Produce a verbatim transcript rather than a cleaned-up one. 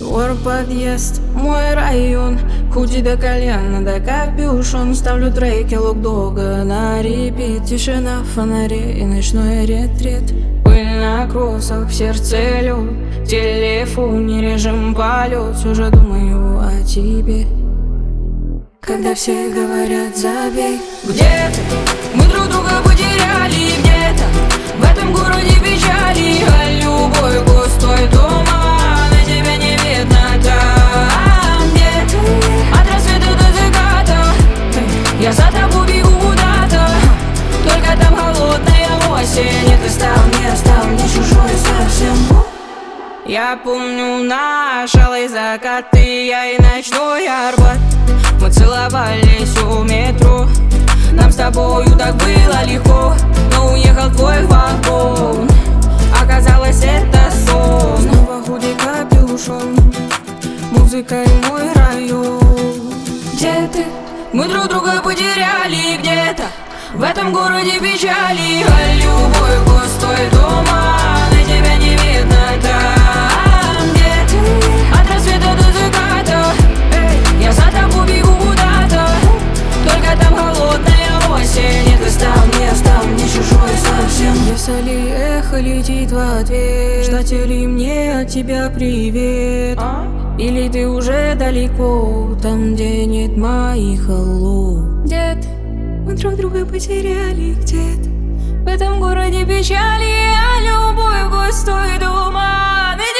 Двор, подъезд, мой район. Худи до кальяна, да капюшон. Ставлю треки Локдога на репит. Тишина в фонаре и ночной ретрит. Пыль на кроссах, в сердце лед. В телефоне режим полет. Уже думаю о тебе. Когда все говорят забей. Где ты? Мы друг друга потеряли где-то. В этом городе печали. А любой густой туман, на тебя не видно там, где ты? От рассвета до заката я за тобой бегу куда-то. Только там холодная осень, и ты стал мне, стал мне чужой совсем. Я помню наш алый закаты, я и ночной Арбат. Мы целовались у метро. Нам с тобою так было легко, но уехал твой вагон. Оказалось, это сон. Снова худи капюшон. Музыка и мой район. Где ты? Мы друг друга потеряли где-то. В этом городе печали. А любой густой туман, на тебя не видно там, где ты? От рассвета до заката я за тобой бегу куда-то. Только там холодная осень, и ты стал мне, стал мне чужой совсем. Если эхо летит в ответ, ждать ли мне от тебя привет? А? Или ты уже далеко, там, где нет моих холлов? Где ты? Мы друг друга потеряли где-то. В этом городе печали, а любой густой туман.